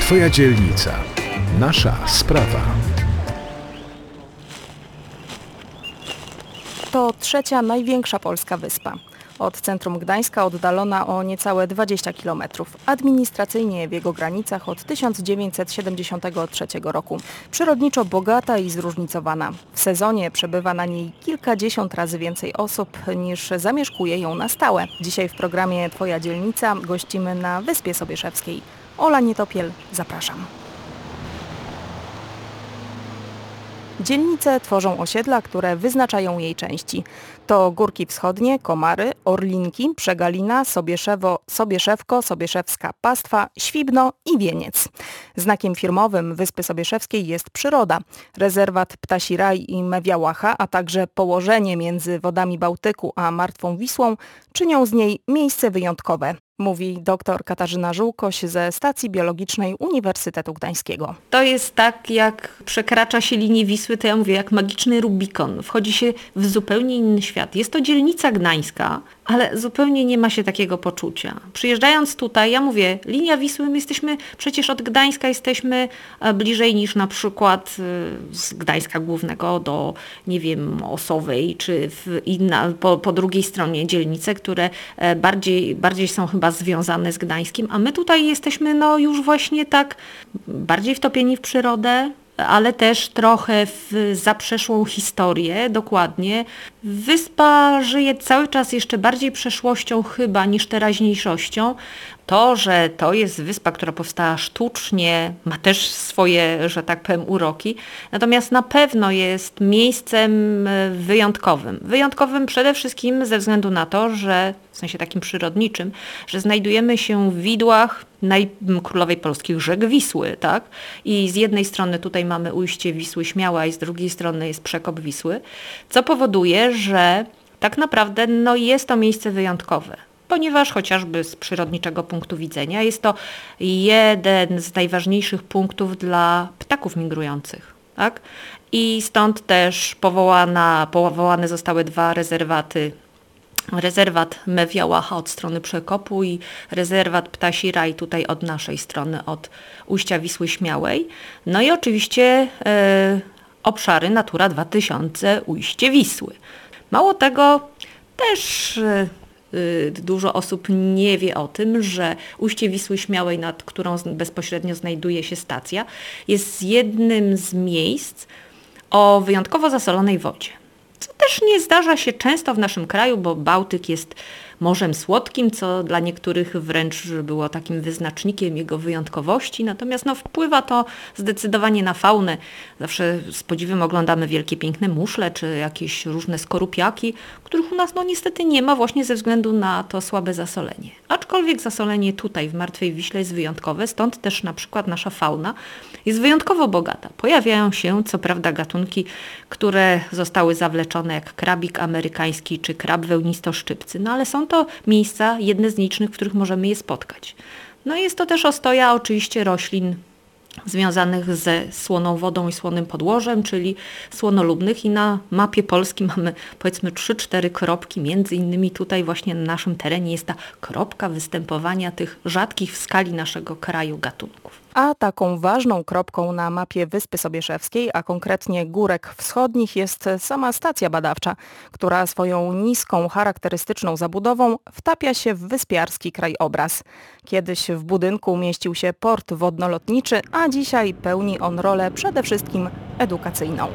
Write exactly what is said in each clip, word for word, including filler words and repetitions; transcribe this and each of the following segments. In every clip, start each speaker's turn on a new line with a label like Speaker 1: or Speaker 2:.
Speaker 1: Twoja dzielnica. Nasza sprawa.
Speaker 2: To trzecia największa polska wyspa. Od centrum Gdańska oddalona o niecałe dwadzieścia kilometrów. Administracyjnie w jego granicach od tysiąc dziewięćset siedemdziesiątego trzeciego roku. Przyrodniczo bogata i zróżnicowana. W sezonie przebywa na niej kilkadziesiąt razy więcej osób niż zamieszkuje ją na stałe. Dzisiaj w programie Twoja dzielnica gościmy na Wyspie Sobieszewskiej. Ola Nietopiel, zapraszam. Dzielnice tworzą osiedla, które wyznaczają jej części. To Górki Wschodnie, Komary, Orlinki, Przegalina, Sobieszewo, Sobieszewko, Sobieszewska Pastwa, Świbno i Wieniec. Znakiem firmowym Wyspy Sobieszewskiej jest przyroda. Rezerwat Ptasi Raj i Mewiałacha, a także położenie między wodami Bałtyku a Martwą Wisłą czynią z niej miejsce wyjątkowe. Mówi dr Katarzyna Żółkoś ze Stacji Biologicznej Uniwersytetu Gdańskiego.
Speaker 3: To jest tak, jak przekracza się linię Wisły, to ja mówię, jak magiczny Rubikon. Wchodzi się w zupełnie inny świat. Jest to dzielnica gdańska, ale zupełnie nie ma się takiego poczucia. Przyjeżdżając tutaj, ja mówię, linia Wisły, my jesteśmy przecież od Gdańska jesteśmy bliżej niż na przykład z Gdańska Głównego do, nie wiem, Osowej, czy w inna, po, po drugiej stronie dzielnice, które bardziej, bardziej są chyba związane z Gdańskiem, a my tutaj jesteśmy no już właśnie tak bardziej wtopieni w przyrodę, ale też trochę w zaprzeszłą historię, dokładnie. Wyspa żyje cały czas jeszcze bardziej przeszłością chyba niż teraźniejszością. To, że to jest wyspa, która powstała sztucznie, ma też swoje, że tak powiem, uroki, natomiast na pewno jest miejscem wyjątkowym. Wyjątkowym przede wszystkim ze względu na to, że w sensie takim przyrodniczym, że znajdujemy się w widłach najkrólowej polskich rzek Wisły, tak? I z jednej strony tutaj mamy ujście Wisły Śmiała i z drugiej strony jest przekop Wisły, co powoduje, że tak naprawdę no, jest to miejsce wyjątkowe. Ponieważ chociażby z przyrodniczego punktu widzenia jest to jeden z najważniejszych punktów dla ptaków migrujących. Tak? I stąd też powołana, powołane zostały dwa rezerwaty. Rezerwat Mewiałacha od strony Przekopu i rezerwat Ptasi Raj tutaj od naszej strony, od ujścia Wisły Śmiałej. No i oczywiście e, obszary Natura dwa tysiące ujście Wisły. Mało tego, też e, dużo osób nie wie o tym, że ujście Wisły Śmiałej, nad którą bezpośrednio znajduje się stacja, jest jednym z miejsc o wyjątkowo zasolonej wodzie. Co też nie zdarza się często w naszym kraju, bo Bałtyk jest morzem słodkim, co dla niektórych wręcz było takim wyznacznikiem jego wyjątkowości. Natomiast no, wpływa to zdecydowanie na faunę. Zawsze z podziwem oglądamy wielkie, piękne muszle, czy jakieś różne skorupiaki, których u nas no niestety nie ma właśnie ze względu na to słabe zasolenie. Aczkolwiek zasolenie tutaj w Martwej Wiśle jest wyjątkowe, stąd też na przykład nasza fauna jest wyjątkowo bogata. Pojawiają się co prawda gatunki, które zostały zawleczone jak krabik amerykański czy krab wełnistoszczypcy, no ale są to miejsca, jedne z nielicznych, w których możemy je spotkać. No jest to też ostoja oczywiście roślin związanych ze słoną wodą i słonym podłożem, czyli słonolubnych i na mapie Polski mamy powiedzmy trzy cztery kropki, między innymi tutaj właśnie na naszym terenie jest ta kropka występowania tych rzadkich w skali naszego kraju gatunków.
Speaker 2: A taką ważną kropką na mapie Wyspy Sobieszewskiej, a konkretnie Górek Wschodnich, jest sama stacja badawcza, która swoją niską, charakterystyczną zabudową wtapia się w wyspiarski krajobraz. Kiedyś w budynku mieścił się port wodno-lotniczy, a dzisiaj pełni on rolę przede wszystkim edukacyjną.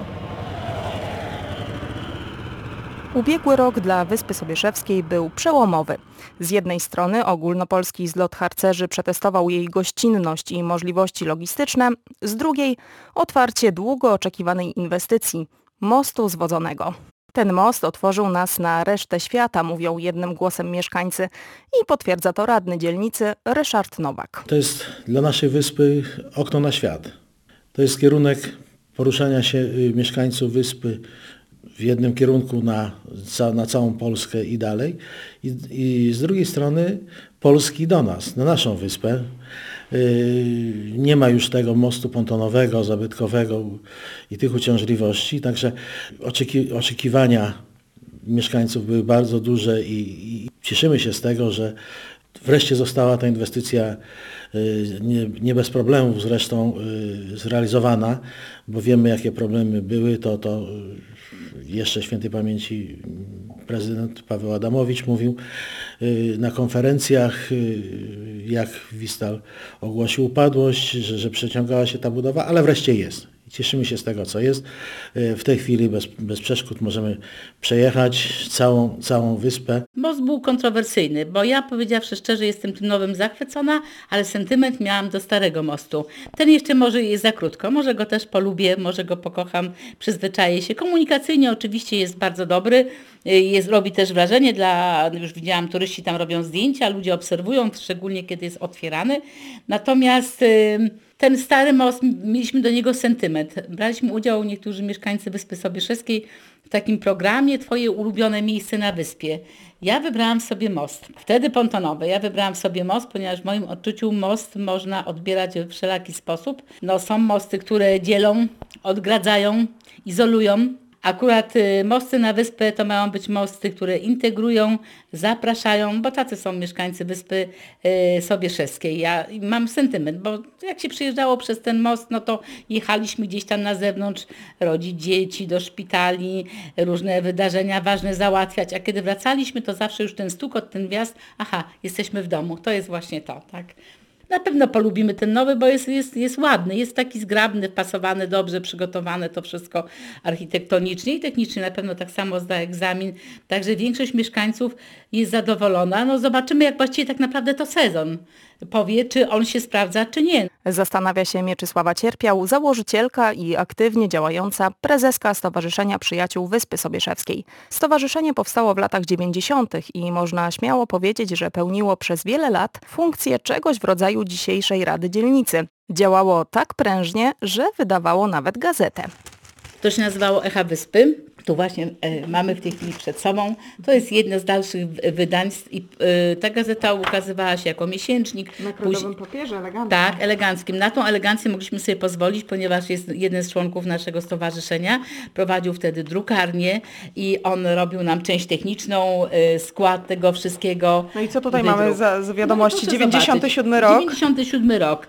Speaker 2: Ubiegły rok dla Wyspy Sobieszewskiej był przełomowy. Z jednej strony ogólnopolski zlot harcerzy przetestował jej gościnność i możliwości logistyczne, z drugiej otwarcie długo oczekiwanej inwestycji – mostu zwodzonego. Ten most otworzył nas na resztę świata, mówią jednym głosem mieszkańcy i potwierdza to radny dzielnicy Ryszard Nowak.
Speaker 4: To jest dla naszej wyspy okno na świat. To jest kierunek poruszania się mieszkańców wyspy w jednym kierunku na, na całą Polskę i dalej. I, I z drugiej strony Polski do nas, na naszą wyspę. Yy, nie ma już tego mostu pontonowego, zabytkowego i tych uciążliwości, także oczeki, oczekiwania mieszkańców były bardzo duże i, i cieszymy się z tego, że wreszcie została ta inwestycja nie, nie bez problemów zresztą zrealizowana, bo wiemy jakie problemy były, to, to jeszcze świętej pamięci prezydent Paweł Adamowicz mówił na konferencjach, jak Wistal ogłosił upadłość, że, że przeciągała się ta budowa, ale wreszcie jest. Cieszymy się z tego, co jest. W tej chwili bez, bez przeszkód możemy przejechać całą, całą wyspę.
Speaker 5: Most był kontrowersyjny, bo ja powiedziawszy szczerze jestem tym nowym zachwycona, ale sentyment miałam do starego mostu. Ten jeszcze może jest za krótko, może go też polubię, może go pokocham, przyzwyczaję się. Komunikacyjnie oczywiście jest bardzo dobry, jest, robi też wrażenie dla, już widziałam, turyści tam robią zdjęcia, ludzie obserwują, szczególnie kiedy jest otwierany. Natomiast ten stary most, mieliśmy do niego sentyment. Braliśmy udział niektórzy mieszkańcy Wyspy Sobieszewskiej w takim programie Twoje ulubione miejsce na wyspie. Ja wybrałam sobie most. Wtedy pontonowy. Ja wybrałam sobie most, ponieważ w moim odczuciu most można odbierać w wszelaki sposób. No, są mosty, które dzielą, odgradzają, izolują. Akurat mosty na wyspę to mają być mosty, które integrują, zapraszają, bo tacy są mieszkańcy Wyspy Sobieszewskiej. Ja mam sentyment, bo jak się przyjeżdżało przez ten most, no to jechaliśmy gdzieś tam na zewnątrz, rodzić dzieci do szpitali, różne wydarzenia ważne załatwiać, a kiedy wracaliśmy, to zawsze już ten stukot, ten wjazd, aha, jesteśmy w domu, to jest właśnie to, tak. Na pewno polubimy ten nowy, bo jest, jest, jest ładny, jest taki zgrabny, wpasowany, dobrze przygotowane to wszystko architektonicznie i technicznie. Na pewno tak samo zda egzamin. Także większość mieszkańców jest zadowolona. No zobaczymy, jak właściwie tak naprawdę to sezon powie, czy on się sprawdza, czy nie.
Speaker 2: Zastanawia się Mieczysława Cierpiał, założycielka i aktywnie działająca prezeska Stowarzyszenia Przyjaciół Wyspy Sobieszewskiej. Stowarzyszenie powstało w latach dziewięćdziesiątych i można śmiało powiedzieć, że pełniło przez wiele lat funkcję czegoś w rodzaju dzisiejszej Rady Dzielnicy. Działało tak prężnie, że wydawało nawet gazetę.
Speaker 5: To się nazywało Echa Wyspy. Tu właśnie e, mamy w tej chwili przed sobą. To jest jedno z dalszych wydań i e, ta gazeta ukazywała się jako miesięcznik.
Speaker 2: Na królowym papierze, eleganckim.
Speaker 5: Tak, eleganckim. Na tą elegancję mogliśmy sobie pozwolić, ponieważ jest jeden z członków naszego stowarzyszenia. Prowadził wtedy drukarnię i on robił nam część techniczną, e, skład tego wszystkiego.
Speaker 2: No i co tutaj mamy za, za wiadomości?
Speaker 5: No,
Speaker 2: dziewięćdziesiąty siódmy rok.
Speaker 5: dziewięćdziesiąty siódmy rok.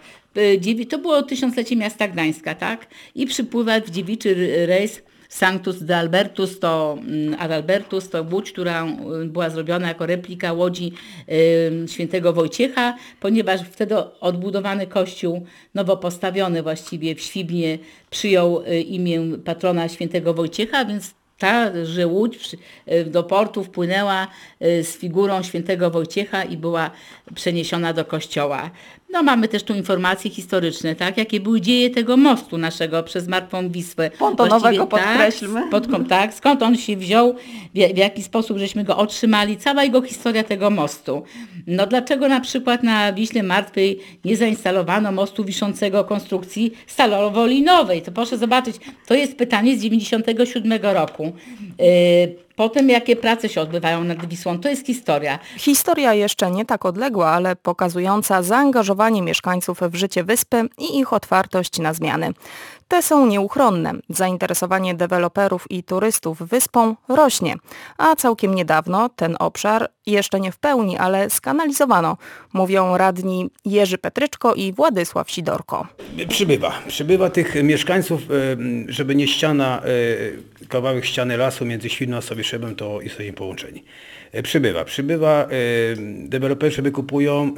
Speaker 5: To było tysiąclecie miasta Gdańska, tak? I przypływa w dziewiczy rejs Sanctus de Albertus, to Adalbertus, to łódź, która była zrobiona jako replika łodzi y, świętego Wojciecha, ponieważ wtedy odbudowany kościół, nowo postawiony właściwie w Świbnie, przyjął y, imię patrona świętego Wojciecha, więc ta, że łódź do portu wpłynęła z figurą świętego Wojciecha i była przeniesiona do kościoła. No mamy też tu informacje historyczne, tak? Jakie były dzieje tego mostu naszego przez Martwą Wisłę.
Speaker 2: Pontonowego podkreślmy.
Speaker 5: Tak, pod, tak, skąd on się wziął, w, w jaki sposób żeśmy go otrzymali, cała jego historia tego mostu. No dlaczego na przykład na Wiśle Martwej nie zainstalowano mostu wiszącego konstrukcji stalowo-linowej? To proszę zobaczyć, to jest pytanie z dziewięćdziesiątego siódmego roku. Yy, Potem jakie prace się odbywają nad Wisłą, to jest historia.
Speaker 2: Historia jeszcze nie tak odległa, ale pokazująca zaangażowanie mieszkańców w życie wyspy i ich otwartość na zmiany. Te są nieuchronne. Zainteresowanie deweloperów i turystów wyspą rośnie, a całkiem niedawno ten obszar jeszcze nie w pełni, ale skanalizowano, mówią radni Jerzy Petryczko i Władysław Sidorko.
Speaker 6: Przybywa. Przybywa tych mieszkańców, żeby nie ściana, kawałek ściany lasu między Świdną a Sobieszewem, to jesteśmy połączeni. Przybywa. Przybywa, deweloperzy wykupują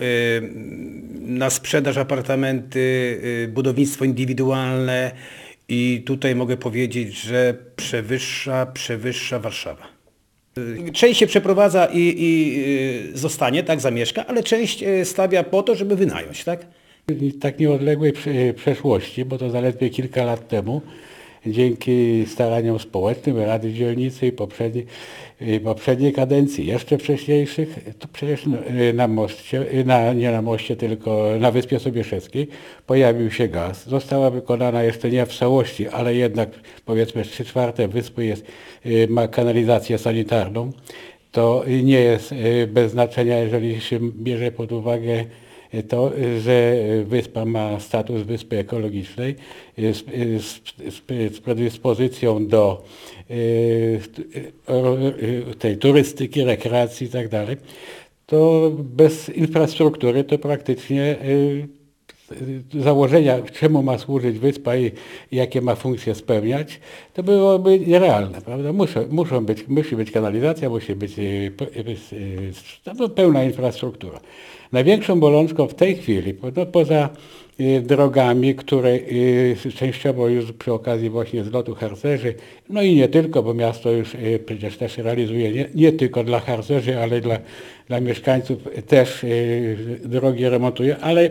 Speaker 6: na sprzedaż apartamenty, budownictwo indywidualne i tutaj mogę powiedzieć, że przewyższa, przewyższa Warszawa. Część się przeprowadza i, i zostanie, tak, zamieszka, ale część stawia po to, żeby wynająć, tak?
Speaker 7: W tak nieodległej przeszłości, bo to zaledwie kilka lat temu, dzięki staraniom społecznym Rady Dzielnicy i poprzedniej, poprzedniej kadencji, jeszcze wcześniejszych, to przecież na moście, na, nie na moście, tylko na Wyspie Sobieszewskiej pojawił się gaz. Została wykonana jeszcze nie w całości, ale jednak powiedzmy trzy czwarte wyspy jest, ma kanalizację sanitarną. To nie jest bez znaczenia, jeżeli się bierze pod uwagę to, że wyspa ma status wyspy ekologicznej z, z, z predyspozycją do tej turystyki, rekreacji i tak dalej, to bez infrastruktury to praktycznie założenia, czemu ma służyć wyspa i jakie ma funkcje spełniać, to byłoby nierealne, prawda? Muszą, muszą być, musi być kanalizacja, musi być no, pełna infrastruktura. Największą bolączką w tej chwili, no, poza drogami, które częściowo już przy okazji właśnie zlotu harcerzy, no i nie tylko, bo miasto już przecież też realizuje nie, nie tylko dla harcerzy, ale dla, dla mieszkańców też drogi remontuje, ale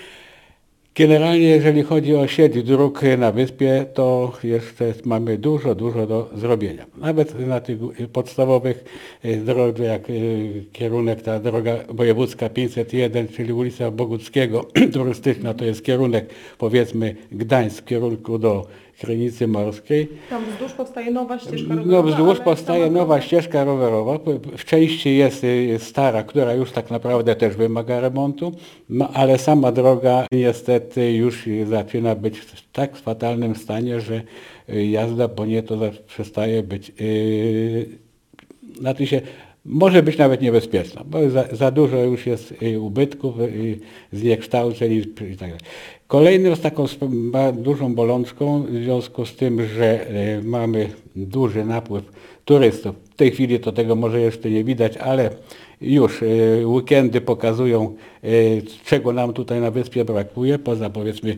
Speaker 7: generalnie jeżeli chodzi o sieć dróg na wyspie, to jeszcze mamy dużo, dużo do zrobienia. Nawet na tych podstawowych drogach, jak kierunek, ta droga wojewódzka pięćset jeden, czyli ulica Boguckiego, turystyczna, to jest kierunek powiedzmy Gdańsk w kierunku do Krynicy Morskiej.
Speaker 2: Tam wzdłuż powstaje nowa ścieżka rowerowa.
Speaker 7: No wzdłuż powstaje nowa ścieżka rowerowa. W części jest stara, która już tak naprawdę też wymaga remontu, no, ale sama droga niestety już zaczyna być w tak fatalnym stanie, że jazda po niej to przestaje być, yy, znaczy się, może być nawet niebezpieczna, bo za, za dużo już jest ubytków, zniekształceń i tak dalej. Kolejną z taką dużą bolączką w związku z tym, że mamy duży napływ turystów. W tej chwili to tego może jeszcze nie widać, ale już weekendy pokazują, czego nam tutaj na wyspie brakuje, poza powiedzmy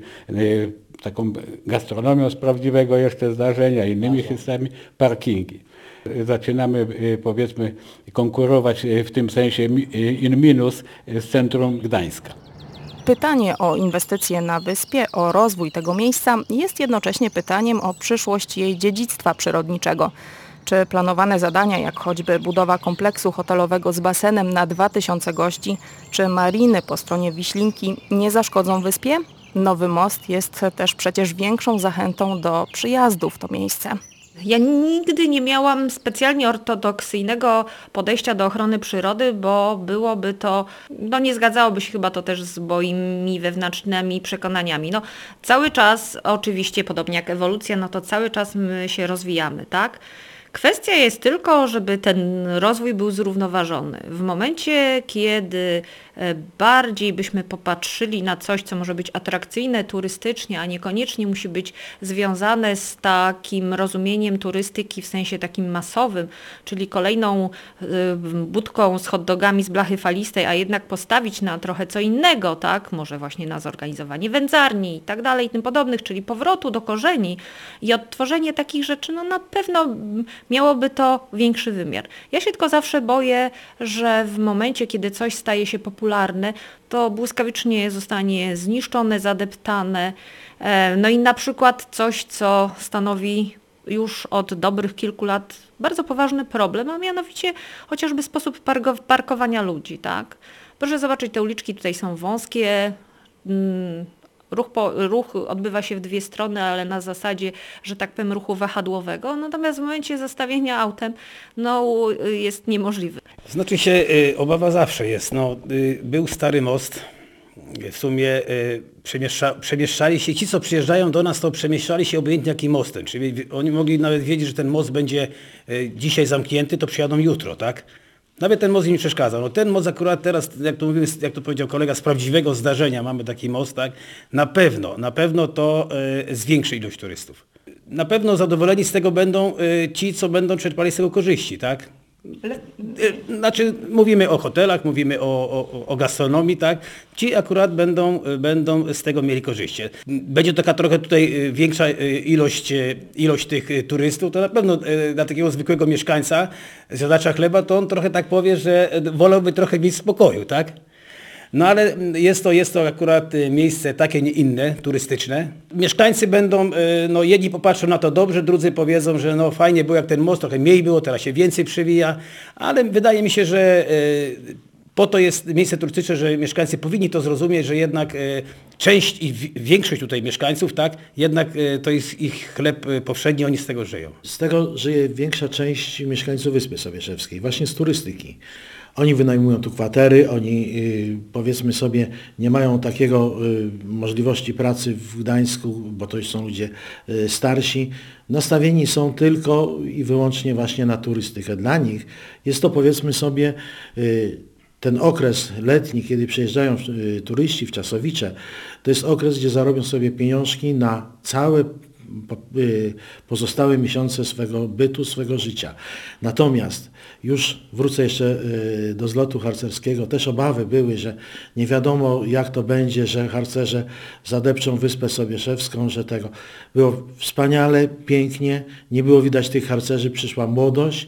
Speaker 7: taką gastronomią z prawdziwego jeszcze zdarzenia, innymi historiami, parkingi. Zaczynamy powiedzmy konkurować w tym sensie in minus z centrum Gdańska.
Speaker 2: Pytanie o inwestycje na wyspie, o rozwój tego miejsca jest jednocześnie pytaniem o przyszłość jej dziedzictwa przyrodniczego. Czy planowane zadania, jak choćby budowa kompleksu hotelowego z basenem na dwa tysiące gości, czy mariny po stronie Wiślinki nie zaszkodzą wyspie? Nowy most jest też przecież większą zachętą do przyjazdu w to miejsce.
Speaker 3: Ja nigdy nie miałam specjalnie ortodoksyjnego podejścia do ochrony przyrody, bo byłoby to, no nie zgadzałoby się chyba to też z moimi wewnętrznymi przekonaniami. No cały czas, oczywiście podobnie jak ewolucja, no to cały czas my się rozwijamy, tak? Kwestia jest tylko, żeby ten rozwój był zrównoważony. W momencie, kiedy bardziej byśmy popatrzyli na coś, co może być atrakcyjne turystycznie, a niekoniecznie musi być związane z takim rozumieniem turystyki w sensie takim masowym, czyli kolejną budką z hot dogami z blachy falistej, a jednak postawić na trochę co innego, tak? Może właśnie na zorganizowanie wędzarni i tak dalej i tym podobnych, czyli powrotu do korzeni i odtworzenie takich rzeczy, no na pewno miałoby to większy wymiar. Ja się tylko zawsze boję, że w momencie, kiedy coś staje się popularne, to błyskawicznie zostanie zniszczone, zadeptane. No i na przykład coś, co stanowi już od dobrych kilku lat bardzo poważny problem, a mianowicie chociażby sposób parkowania ludzi, tak? Proszę zobaczyć, te uliczki tutaj są wąskie, Ruch, po, ruch odbywa się w dwie strony, ale na zasadzie, że tak powiem, ruchu wahadłowego, natomiast w momencie zastawienia autem no, jest niemożliwy.
Speaker 6: Znaczy się, y, obawa zawsze jest. No, y, był stary most, w sumie y, przemieszcza, przemieszczali się, ci co przyjeżdżają do nas, to przemieszczali się obojętnie jakim mostem, czyli oni mogli nawet wiedzieć, że ten most będzie y, dzisiaj zamknięty, to przyjadą jutro, tak? Nawet ten most im nie przeszkadzał. No ten most akurat teraz, jak to mówimy, jak to powiedział kolega, z prawdziwego zdarzenia mamy taki most, tak? Na pewno, na pewno to y, zwiększy ilość turystów. Na pewno zadowoleni z tego będą y, ci, co będą czerpali z tego korzyści, tak? Y, znaczy mówimy o hotelach, mówimy o, o, o gastronomii, tak? Ci akurat będą, będą z tego mieli korzyści. Będzie taka trochę tutaj większa ilość, ilość tych turystów, to na pewno dla takiego zwykłego mieszkańca, zjadacza chleba, to on trochę tak powie, że wolałby trochę mieć spokoju, tak? No ale jest to, jest to akurat miejsce takie, nie inne, turystyczne. Mieszkańcy będą, no jedni popatrzą na to dobrze, drudzy powiedzą, że no fajnie było jak ten most, trochę mniej było, teraz się więcej przywija, ale wydaje mi się, że po to jest miejsce turystyczne, że mieszkańcy powinni to zrozumieć, że jednak część i większość tutaj mieszkańców, tak, jednak to jest ich chleb powszedni, oni z tego żyją.
Speaker 4: Z tego żyje większa część mieszkańców Wyspy Sobieszewskiej, właśnie z turystyki. Oni wynajmują tu kwatery, oni powiedzmy sobie nie mają takiego możliwości pracy w Gdańsku, bo to już są ludzie starsi. Nastawieni są tylko i wyłącznie właśnie na turystykę. Dla nich jest to powiedzmy sobie ten okres letni, kiedy przyjeżdżają y, turyści w Czasowice, to jest okres, gdzie zarobią sobie pieniążki na całe pozostałe miesiące swego bytu, swego życia. Natomiast już wrócę jeszcze do zlotu harcerskiego, też obawy były, że nie wiadomo jak to będzie, że harcerze zadepczą Wyspę Sobieszewską, że tego. Było wspaniale, pięknie, nie było widać tych harcerzy, przyszła młodość,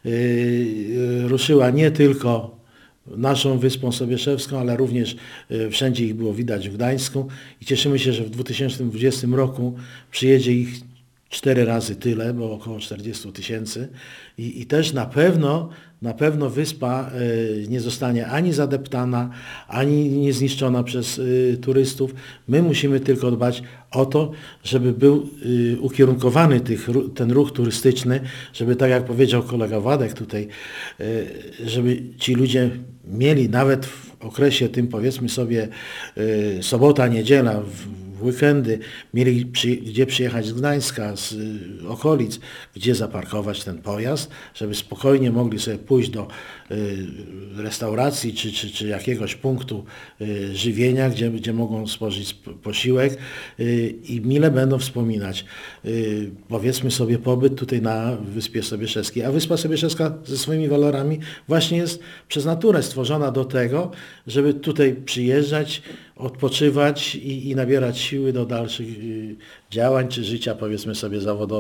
Speaker 4: ruszyła nie tylko naszą Wyspą Sobieszewską, ale również wszędzie ich było widać w Gdańsku i cieszymy się, że w dwa tysiące dwudziestym roku przyjedzie ich cztery razy tyle, bo około czterdzieści tysięcy i, i też na pewno, na pewno wyspa y, nie zostanie ani zadeptana, ani nie zniszczona przez y, turystów. My musimy tylko dbać o to, żeby był y, ukierunkowany tych, ten ruch turystyczny, żeby tak jak powiedział kolega Władek tutaj, y, żeby ci ludzie mieli nawet w okresie tym powiedzmy sobie y, sobota, niedziela, w, w weekendy, mieli przy, gdzie przyjechać z Gdańska, z y, okolic, gdzie zaparkować ten pojazd, żeby spokojnie mogli sobie pójść do y, restauracji czy, czy, czy jakiegoś punktu y, żywienia, gdzie, gdzie mogą spożyć posiłek y, i mile będą wspominać y, powiedzmy sobie pobyt tutaj na Wyspie Sobieszewskiej. A Wyspa Sobieszewska ze swoimi walorami właśnie jest przez naturę stworzona do tego, żeby tutaj przyjeżdżać, odpoczywać i, i nabierać siły do dalszych y, działań czy życia powiedzmy sobie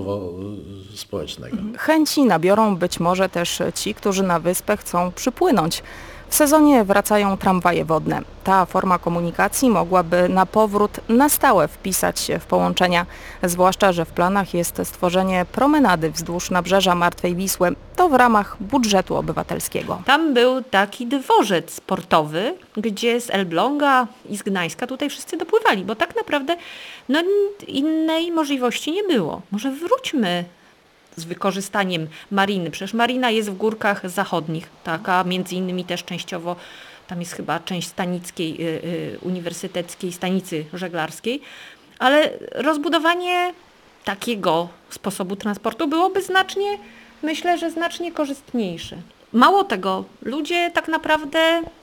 Speaker 4: zawodowo-społecznego.
Speaker 2: Chęci nabiorą być może też ci, którzy na wyspę chcą przypłynąć. W sezonie wracają tramwaje wodne. Ta forma komunikacji mogłaby na powrót na stałe wpisać się w połączenia, zwłaszcza że w planach jest stworzenie promenady wzdłuż nabrzeża Martwej Wisły. To w ramach budżetu obywatelskiego.
Speaker 3: Tam był taki dworzec sportowy, gdzie z Elbląga i z Gdańska tutaj wszyscy dopływali, bo tak naprawdę no, innej możliwości nie było. Może wróćmy z wykorzystaniem mariny. Przecież marina jest w górkach zachodnich, taka między innymi też częściowo, tam jest chyba część stanickiej, y, y, uniwersyteckiej stanicy żeglarskiej, ale rozbudowanie takiego sposobu transportu byłoby znacznie, myślę, że znacznie korzystniejsze. Mało tego, ludzie tak naprawdę,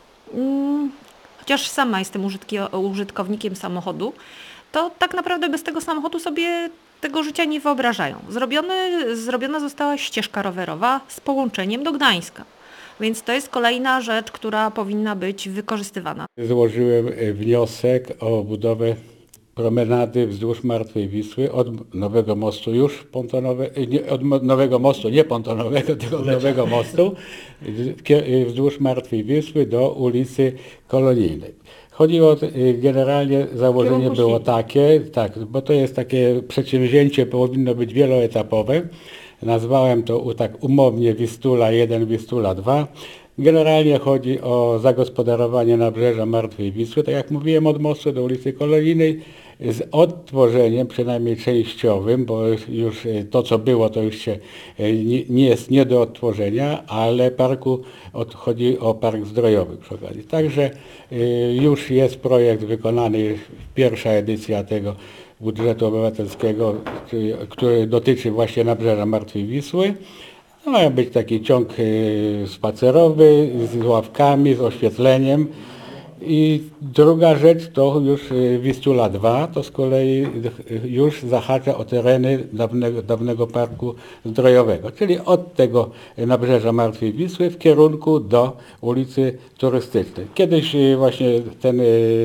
Speaker 3: mm, chociaż sama jestem użytki- użytkownikiem samochodu, to tak naprawdę bez tego samochodu sobie tego życia nie wyobrażają. Zrobiony, zrobiona została ścieżka rowerowa z połączeniem do Gdańska. Więc to jest kolejna rzecz, która powinna być wykorzystywana.
Speaker 7: Złożyłem wniosek o budowę promenady wzdłuż Martwej Wisły od nowego mostu już pontonowego, nie, od nowego mostu, nie pontonowego, tylko od nowego mostu wzdłuż Martwej Wisły do ulicy Kolonijnej. Chodziło, generalnie założenie było takie, tak, bo to jest takie przedsięwzięcie, powinno być wieloetapowe. Nazwałem to tak umownie Wistula jeden, Wistula dwa. Generalnie chodzi o zagospodarowanie nabrzeża Martwej Wisły, tak jak mówiłem, od mostu do ulicy Kolonijnej, z odtworzeniem przynajmniej częściowym, bo już to co było to już się nie, nie jest nie do odtworzenia, ale parku od, chodzi o park zdrojowy przy okazji. Także y, już jest projekt wykonany, pierwsza edycja tego budżetu obywatelskiego, który, który dotyczy właśnie nabrzeża Martwej Wisły. No, ma być taki ciąg y, spacerowy z ławkami, z oświetleniem. I druga rzecz to już Wistula dwa, to z kolei już zahacza o tereny dawnego, dawnego parku zdrojowego, czyli od tego nabrzeża Martwej Wisły w kierunku do ulicy Turystycznej. Kiedyś właśnie ten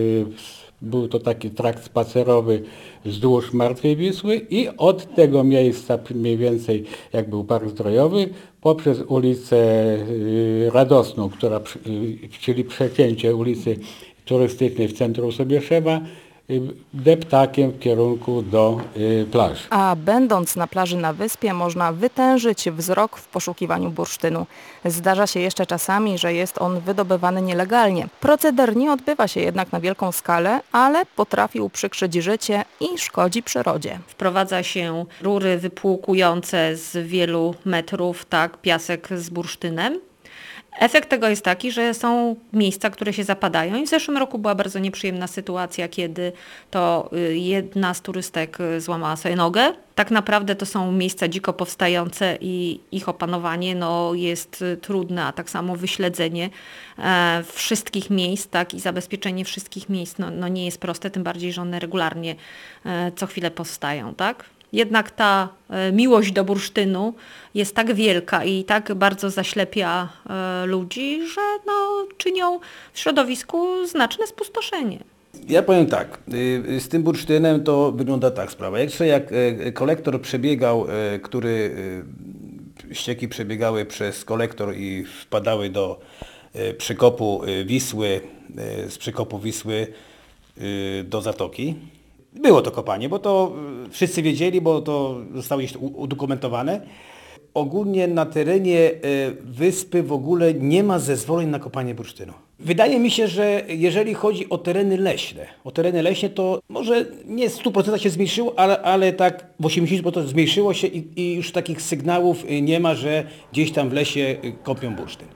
Speaker 7: był to taki trakt spacerowy wzdłuż Martwej Wisły i od tego miejsca mniej więcej jak był park zdrojowy poprzez ulicę Radosną, która, czyli przecięcie ulicy Turystycznej w centrum Sobieszewa, deptakiem w kierunku do y, plaży.
Speaker 2: A będąc na plaży na wyspie można wytężyć wzrok w poszukiwaniu bursztynu. Zdarza się jeszcze czasami, że jest on wydobywany nielegalnie. Proceder nie odbywa się jednak na wielką skalę, ale potrafi uprzykrzyć życie i szkodzi przyrodzie.
Speaker 3: Wprowadza się rury wypłukujące z wielu metrów, tak, piasek z bursztynem. Efekt tego jest taki, że są miejsca, które się zapadają i w zeszłym roku była bardzo nieprzyjemna sytuacja, kiedy to jedna z turystek złamała sobie nogę. Tak naprawdę to są miejsca dziko powstające i ich opanowanie no, jest trudne, a tak samo wyśledzenie e, wszystkich miejsc, tak, i zabezpieczenie wszystkich miejsc no, no nie jest proste, tym bardziej, że one regularnie e, co chwilę powstają, tak? Jednak ta miłość do bursztynu jest tak wielka i tak bardzo zaślepia ludzi, że no, czynią w środowisku znaczne spustoszenie.
Speaker 6: Ja powiem tak, z tym bursztynem to wygląda tak sprawa. Jak sobie jak kolektor przebiegał, który ścieki przebiegały przez kolektor i wpadały do przekopu Wisły, z przekopu Wisły do zatoki. Było to kopanie, bo to wszyscy wiedzieli, bo to zostało gdzieś udokumentowane. Ogólnie na terenie wyspy w ogóle nie ma zezwoleń na kopanie bursztynu. Wydaje mi się, że jeżeli chodzi o tereny leśne, o tereny leśne to może nie w stu procentach się zmniejszyło, ale, ale tak w osiemdziesięciu procentach zmniejszyło się i, i już takich sygnałów nie ma, że gdzieś tam w lesie kopią bursztyn.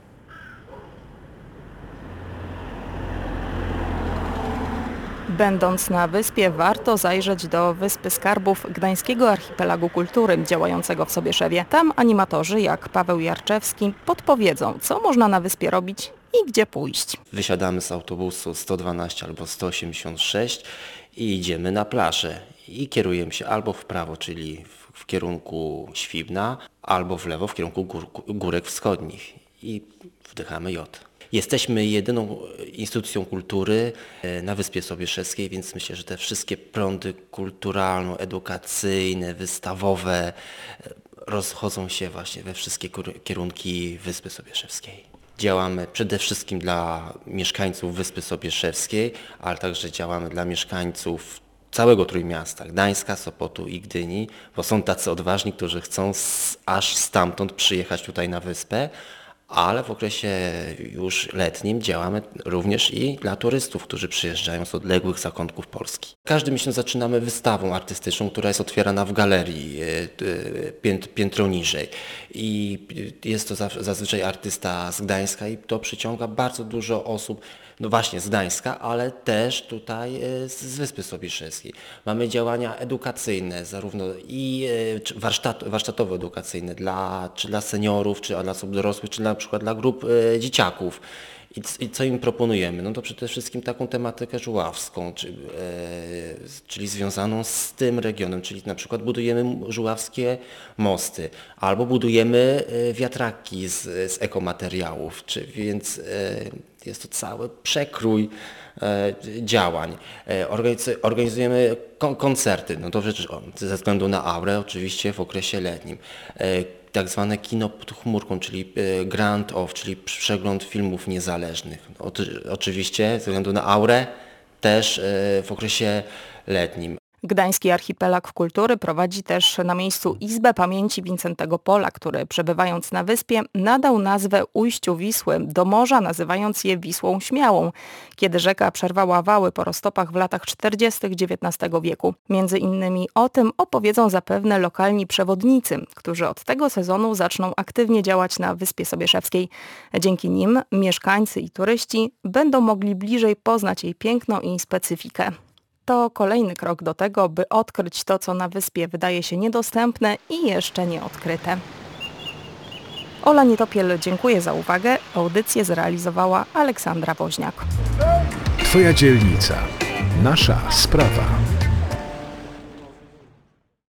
Speaker 2: Będąc na wyspie, warto zajrzeć do Wyspy Skarbów Gdańskiego Archipelagu Kultury działającego w Sobieszewie. Tam animatorzy jak Paweł Jarczewski podpowiedzą, co można na wyspie robić i gdzie pójść.
Speaker 8: Wysiadamy z autobusu sto dwanaście albo sto osiemdziesiąt sześć i idziemy na plażę i kierujemy się albo w prawo, czyli w, w kierunku Świbna, albo w lewo w kierunku gór, Górek Wschodnich i wdychamy jod. Jesteśmy jedyną instytucją kultury na Wyspie Sobieszewskiej, więc myślę, że te wszystkie prądy kulturalno-edukacyjne, wystawowe rozchodzą się właśnie we wszystkie kierunki Wyspy Sobieszewskiej. Działamy przede wszystkim dla mieszkańców Wyspy Sobieszewskiej, ale także działamy dla mieszkańców całego Trójmiasta, Gdańska, Sopotu i Gdyni, bo są tacy odważni, którzy chcą z, aż stamtąd przyjechać tutaj na wyspę, ale w okresie już letnim działamy również i dla turystów, którzy przyjeżdżają z odległych zakątków Polski. Każdy miesiąc zaczynamy wystawą artystyczną, która jest otwierana w galerii piętro niżej i jest to zazwyczaj artysta z Gdańska i to przyciąga bardzo dużo osób, no właśnie z Gdańska, ale też tutaj z Wyspy Sobieszewskiej. Mamy działania edukacyjne, zarówno i warsztat, warsztatowe edukacyjne dla, czy dla seniorów, czy dla osób dorosłych, czy na przykład dla grup e, dzieciaków. I, I co im proponujemy? No to przede wszystkim taką tematykę żuławską, czy, e, czyli związaną z tym regionem, czyli na przykład budujemy żuławskie mosty, albo budujemy e, wiatraki z, z ekomateriałów, czy, więc e, jest to cały przekrój e, działań. E, organizujemy kon koncerty, no to rzecz, ze względu na aurę oczywiście w okresie letnim. E, tak zwane kino pod chmurką, czyli Grand Off, czyli przegląd filmów niezależnych. O, oczywiście ze względu na aurę też w okresie letnim.
Speaker 2: Gdański Archipelag Kultury prowadzi też na miejscu Izbę Pamięci Wincentego Pola, który przebywając na wyspie nadał nazwę ujściu Wisły do morza, nazywając je Wisłą Śmiałą, kiedy rzeka przerwała wały po roztopach w latach czterdziestych dziewiętnastego wieku. Między innymi o tym opowiedzą zapewne lokalni przewodnicy, którzy od tego sezonu zaczną aktywnie działać na Wyspie Sobieszewskiej. Dzięki nim mieszkańcy i turyści będą mogli bliżej poznać jej piękno i specyfikę. To kolejny krok do tego, by odkryć to, co na wyspie wydaje się niedostępne i jeszcze nieodkryte. Ola Nietopiel dziękuję za uwagę. Audycję zrealizowała Aleksandra Woźniak.
Speaker 1: Twoja dzielnica. Nasza sprawa.